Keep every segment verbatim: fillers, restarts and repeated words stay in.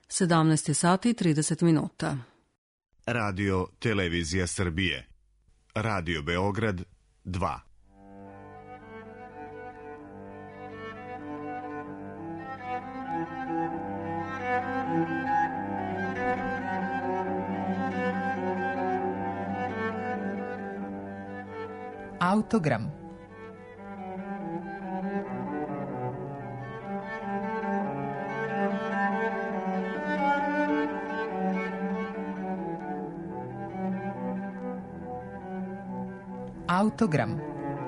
sedamnaest sati i trideset minuta. Radio Televizija Srbije. Radio Beograd dva. Autogram. Autogram.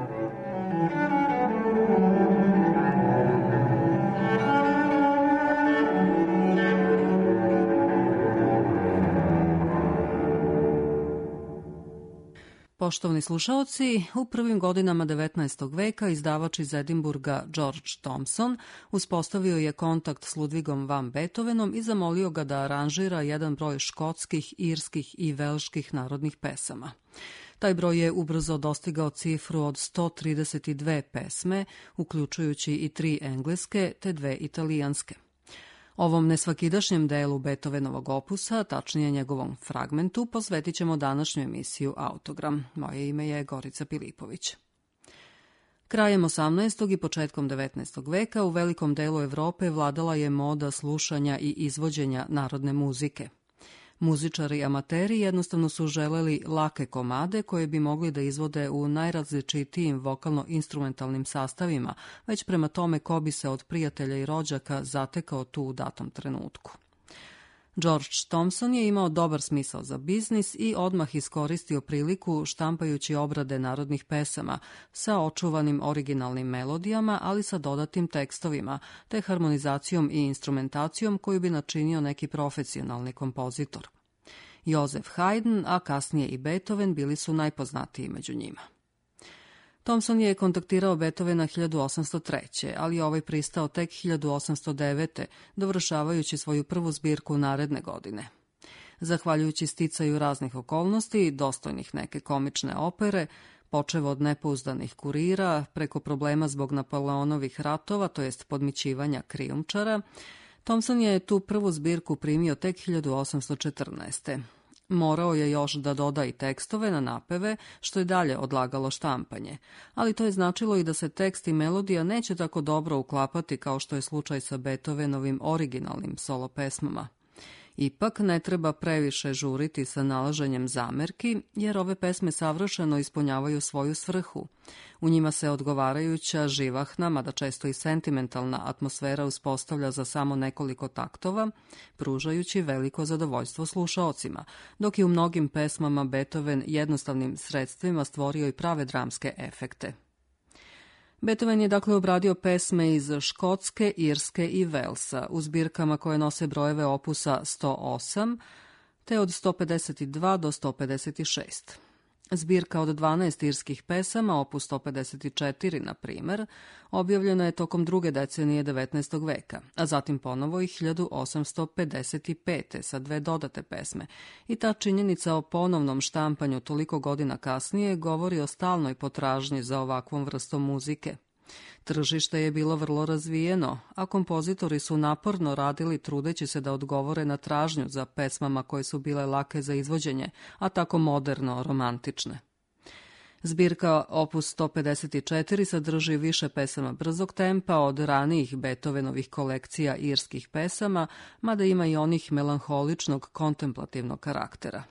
Poštovani slušaoci, u prvim godinama devetnaestog veka izdavač iz Edinburga George Thomson uspostavio je kontakt s Ludwigom van Beethovenom i zamolio ga da aranžira jedan broj škotskih, irskih i velških narodnih pesama. Taj broj je ubrzo dostigao cifru od sto trideset dve pesme, uključujući i tri engleske te dve italijanske. Ovom nesvakidašnjem delu Beethovenovog opusa, tačnije njegovom fragmentu, posvetit ćemo današnju emisiju Autogram. Moje ime je Gorica Pilipović. Krajem osamnaestog i početkom devetnaestog veka u velikom delu Evrope vladala je moda slušanja i izvođenja narodne muzike. Muzičari i amateri jednostavno su želeli lake komade koje bi mogli da izvode u najrazličitijim vokalno-instrumentalnim sastavima, već prema tome ko bi se od prijatelja i rođaka zatekao tu u datom trenutku. George Thomson je imao dobar smisao za biznis i odmah iskoristio priliku štampajući obrade narodnih pesama sa očuvanim originalnim melodijama, ali sa dodatim tekstovima, te harmonizacijom i instrumentacijom koju bi načinio neki profesionalni kompozitor. Joseph Haydn, a kasnije i Beethoven bili su najpoznatiji među njima. Thomson je kontaktirao Beethovena hiljadu osamsto treće. ali ovaj pristao tek hiljadu osamsto devete. dovršavajući svoju prvu zbirku naredne godine. Zahvaljujući sticaju raznih okolnosti, dostojnih neke komične opere, počev od nepouzdanih kurira, preko problema zbog Napoleonovih ratova, to jest podmićivanja krijumčara, Thomson je tu prvu zbirku primio tek hiljadu osamsto četrnaeste. Morao je još da doda i tekstove na napeve, što je dalje odlagalo štampanje, ali to je značilo i da se tekst i melodija neće tako dobro uklapati kao što je slučaj sa Beethovenovim originalnim solo pesmama. Ipak ne treba previše žuriti sa nalaženjem zamerki, jer ove pesme savršeno ispunjavaju svoju svrhu. U njima se odgovarajuća, živahna, mada često i sentimentalna atmosfera uspostavlja za samo nekoliko taktova, pružajući veliko zadovoljstvo slušaocima, dok je u mnogim pesmama Beethoven jednostavnim sredstvima stvorio i prave dramske efekte. Beethoven je dakle obradio pesme iz Škotske, Irske i Velsa u zbirkama koje nose brojeve opusa sto osam, te od sto pedeset dva do sto pedeset šest. Zbirka od dvanaest irskih pesama, opus sto pedeset četiri, na primer, objavljena je tokom druge decenije devetnaestog veka, a zatim ponovo i hiljadu osamsto pedeset pete. sa dve dodate pesme. I ta činjenica o ponovnom štampanju toliko godina kasnije govori o stalnoj potražnji za ovakvom vrstom muzike. Tržište je bilo vrlo razvijeno, a kompozitori su naporno radili trudeći se da odgovore na tražnju za pesmama koje su bile lake za izvođenje, a tako moderno romantične. Zbirka opus sto pedeset četiri sadrži više pesama brzog tempa od ranijih Beethovenovih kolekcija irskih pesama, mada ima i onih melanholičnog kontemplativnog karaktera.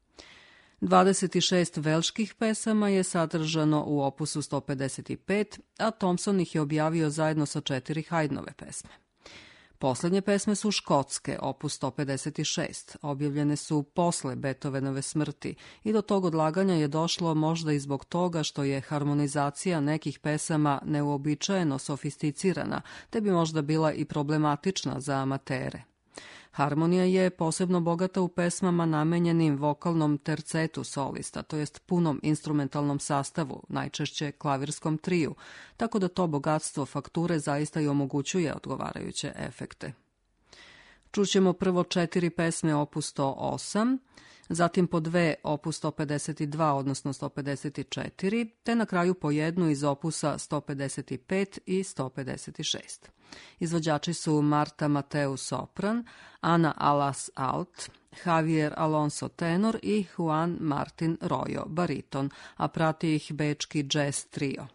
dvadeset šest velških pesama je sadržano u opusu sto pedeset pet, a Thomson ih je objavio zajedno sa četiri Haydnove pesme. Poslednje pesme su škotske, opus sto pedeset šest, objavljene su posle Beethovenove smrti i do tog odlaganja je došlo možda i zbog toga što je harmonizacija nekih pesama neuobičajeno sofisticirana, te bi možda bila i problematična za amatere. Harmonija je posebno bogata u pesmama namenjenim vokalnom tercetu solista, to jest punom instrumentalnom sastavu, najčešće klavirskom triju, tako da to bogatstvo fakture zaista i omogućuje odgovarajuće efekte. Čućemo prvo četiri pesme opus sto osam, zatim po dve opus sto pedeset dva, odnosno sto pedeset četiri, te na kraju po jednu iz opusa sto pedeset pet i sto pedeset šest. Izvođači su Marta Mateu sopran, Ana Alas alt, Javier Alonso tenor i Juan Martin Royo bariton, a prati ih bečki jazz trio.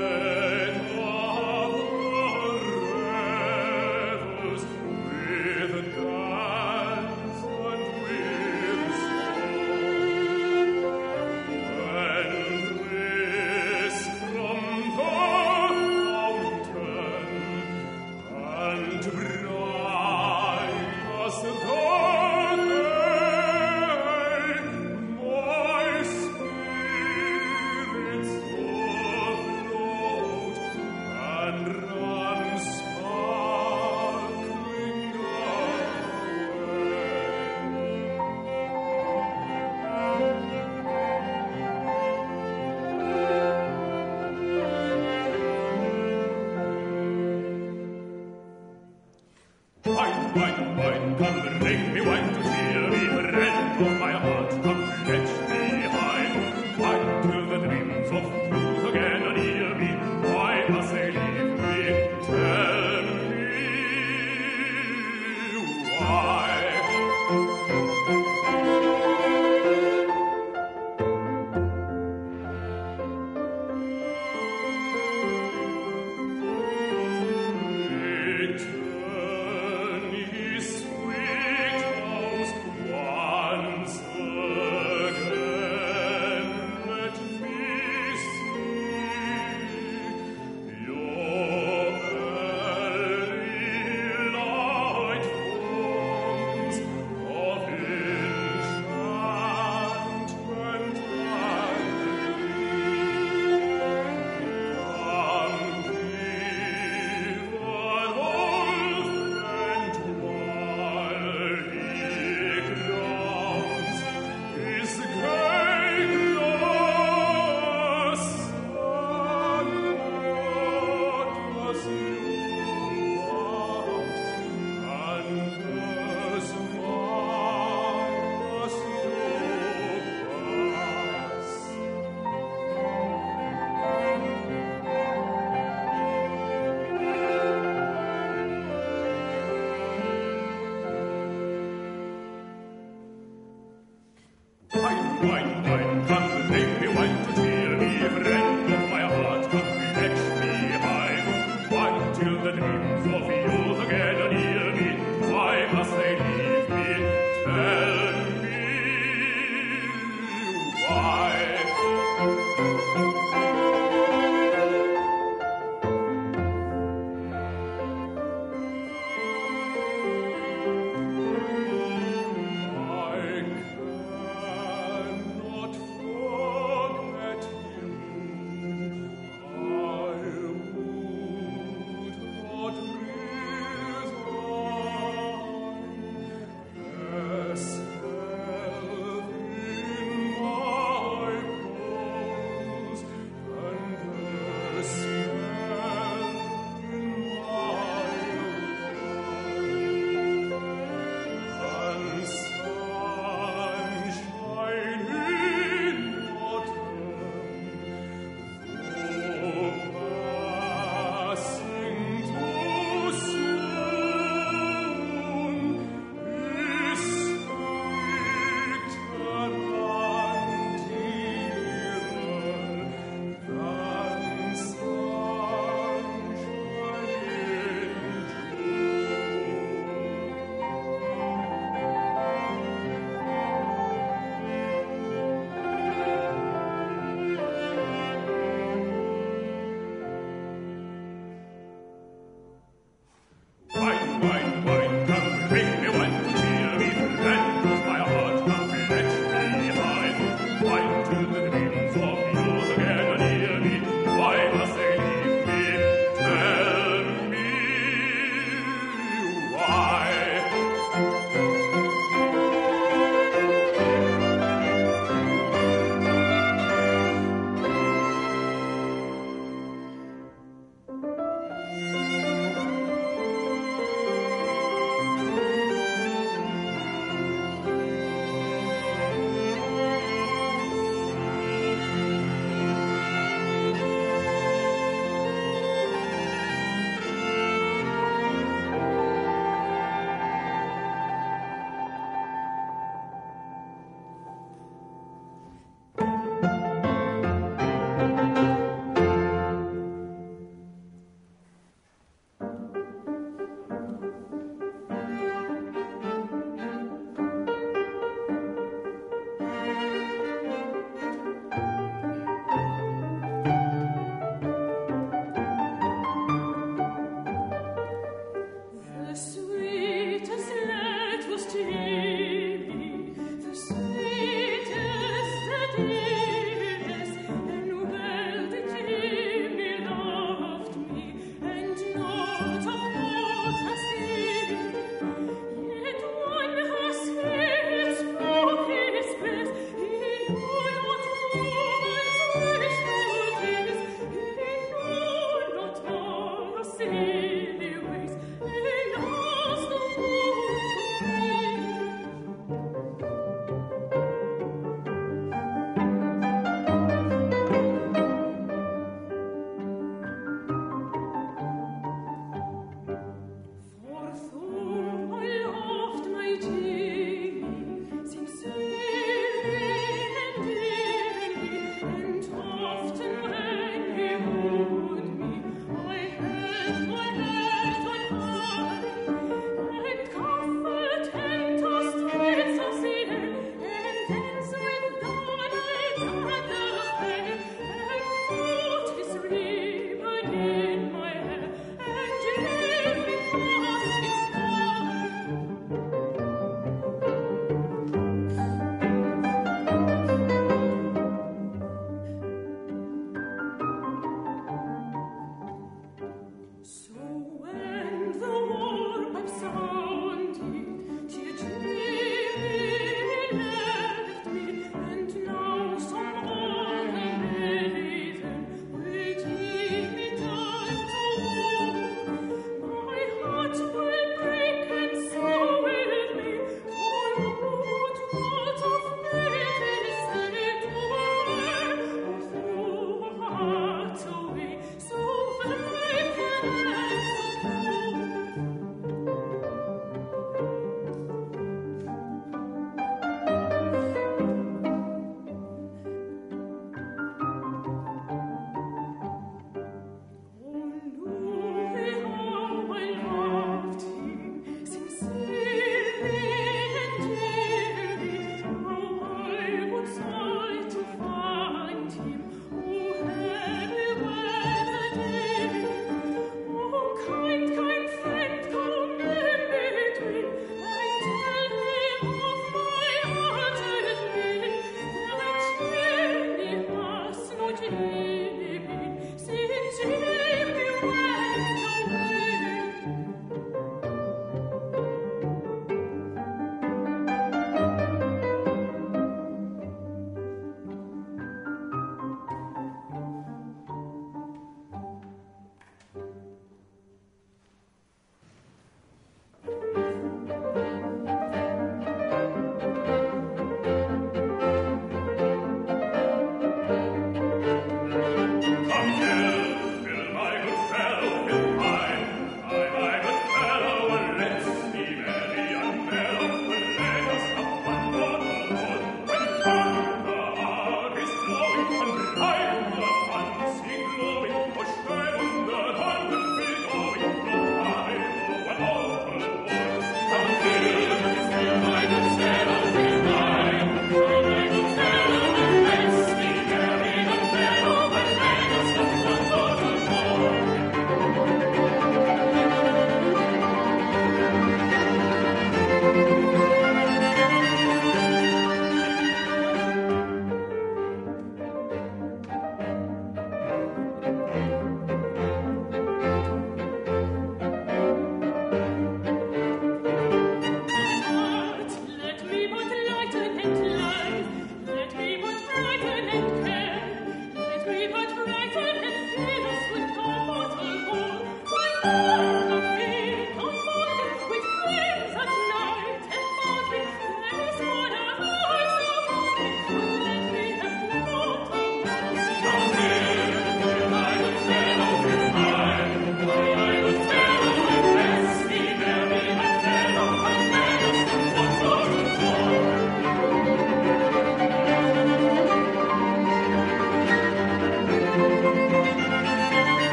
With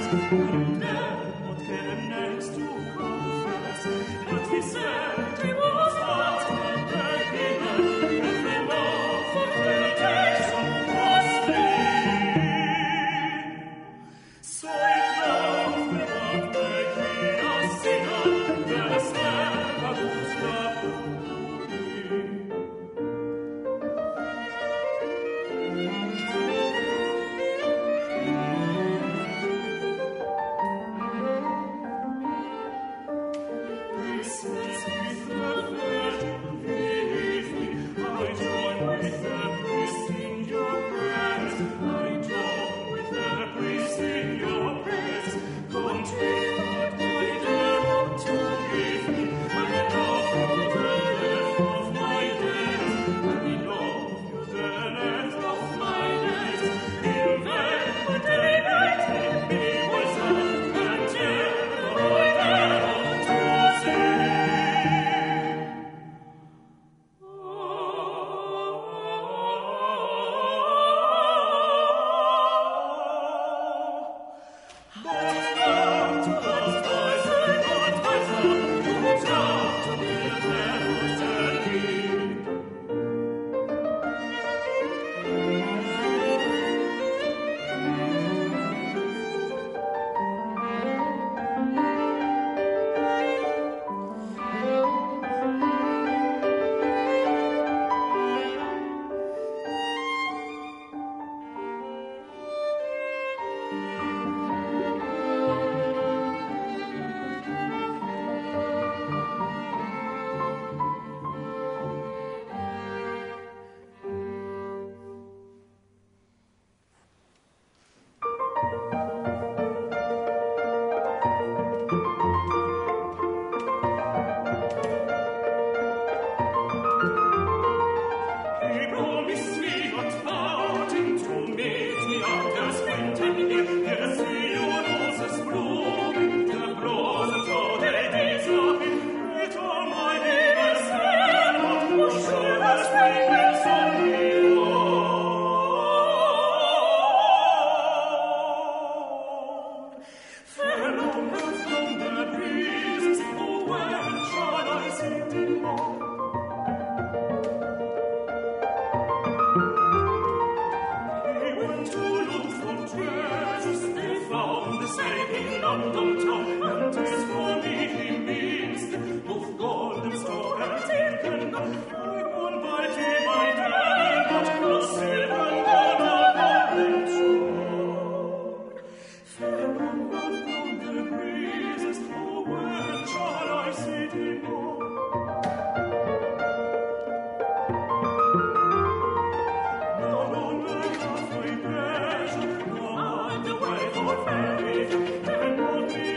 Thank you.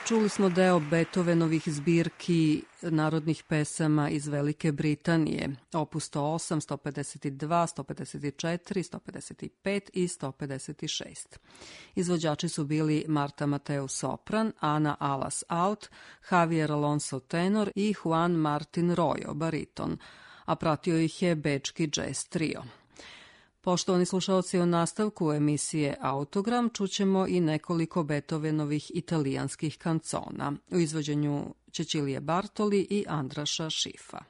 Čuli smo deo Beethovenovih zbirki narodnih pesama iz Velike Britanije, opus sto osam, sto pedeset dva, sto pedeset četiri, sto pedeset pet i sto pedeset šest. Izvođači su bili Marta Mateus sopran, Ana Alas alt, Javier Alonso tenor i Juan Martin Royo bariton, a pratio ih je bečki jazz trio. Poštovani slušalci, u nastavku emisije Autogram čućemo i nekoliko Beethovenovih italijanskih kancona u izvođenju Cecilije Bartoli i Andraša Šifa.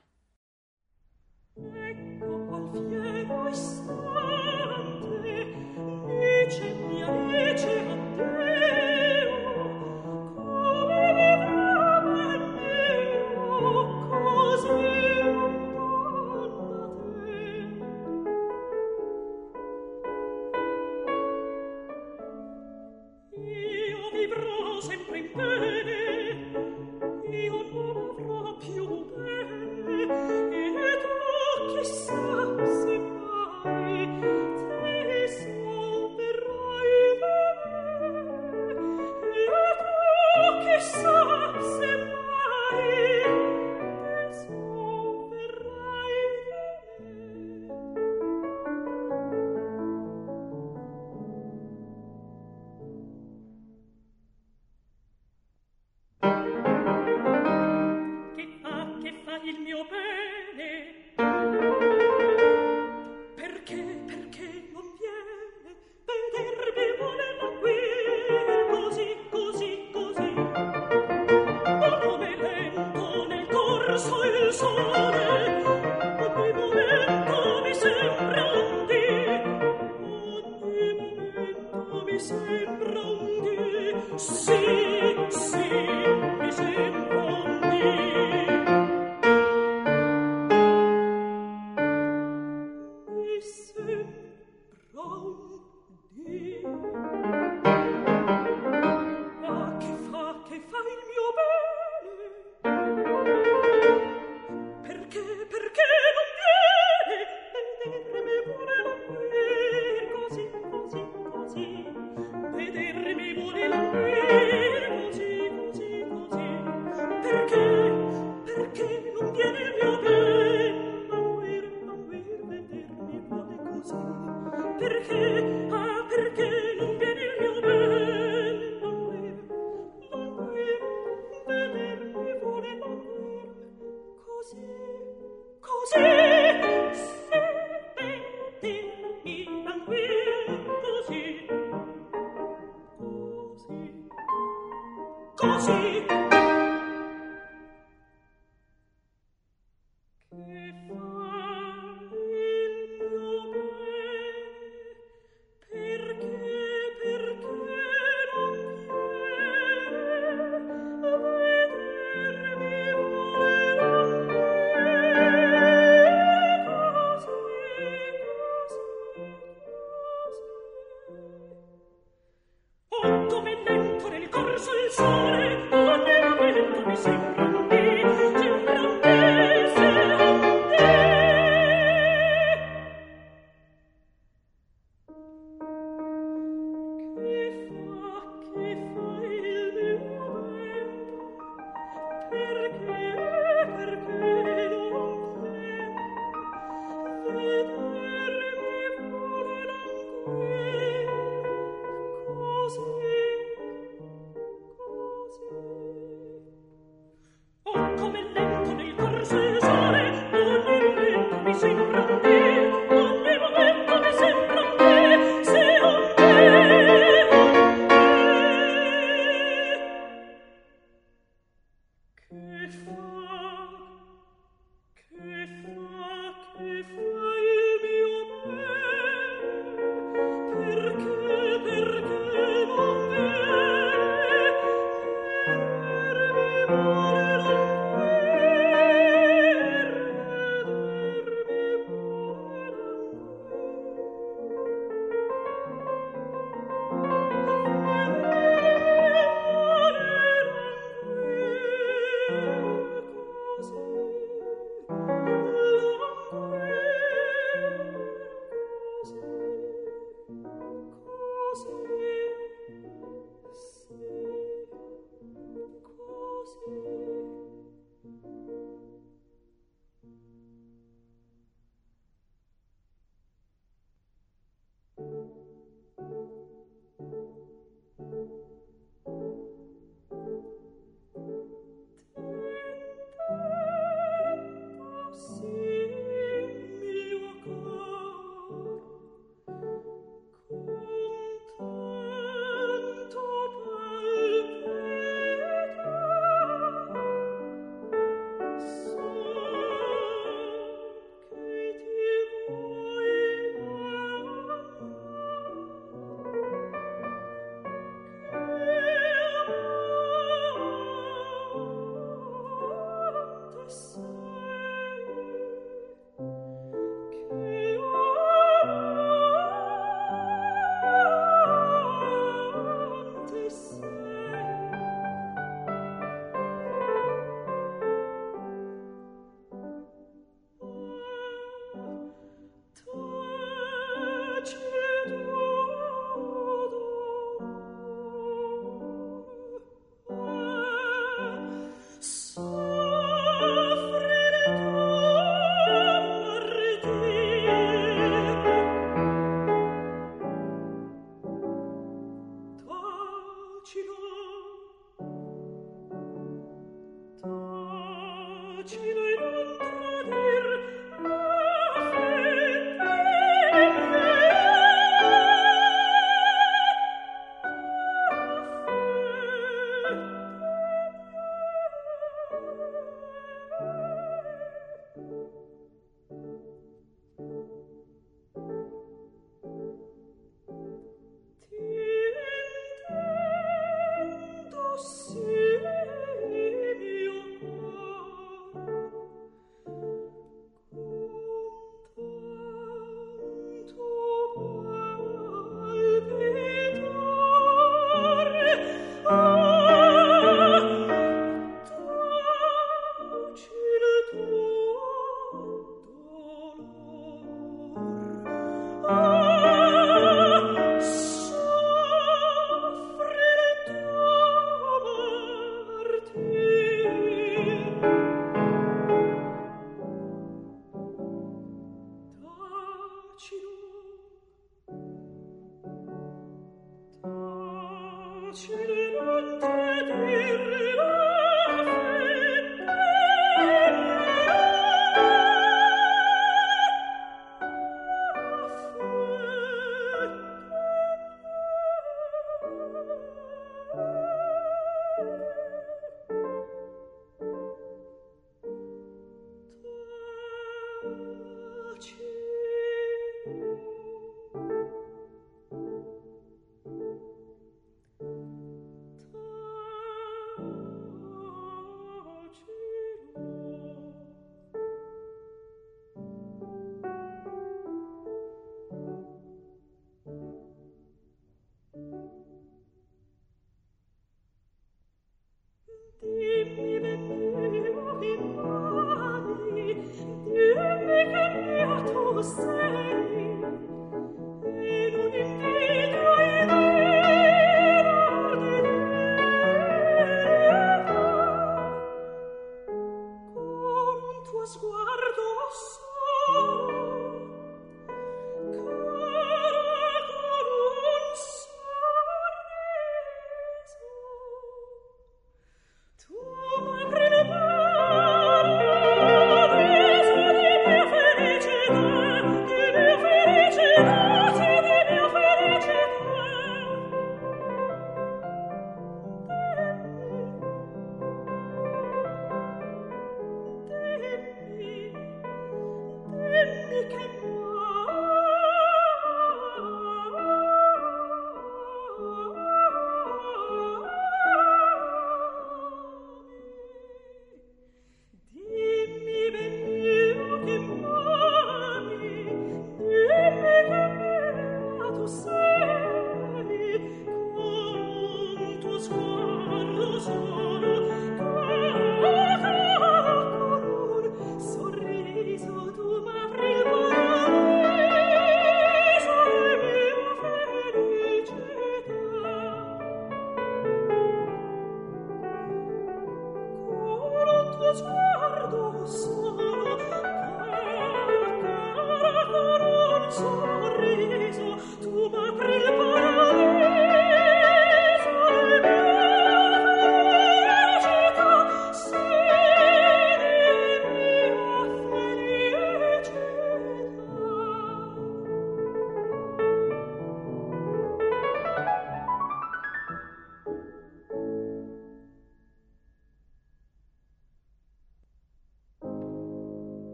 Sorriso, tu m'apri il paradiso, e mio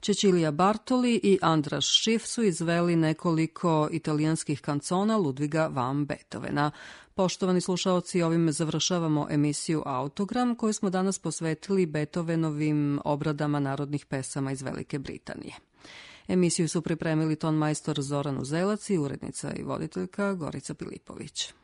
Cecilia Bartoli i Andras Schiff su izveli nekoliko italijanskih kancona Ludviga van Beethovena. Poštovani slušaoci, ovim završavamo emisiju Autogram koju smo danas posvetili Beethovenovim obradama narodnih pesama iz Velike Britanije. Emisiju su pripremili ton majstor Zoran Uzelac i urednica i voditeljka Gorica Pilipović.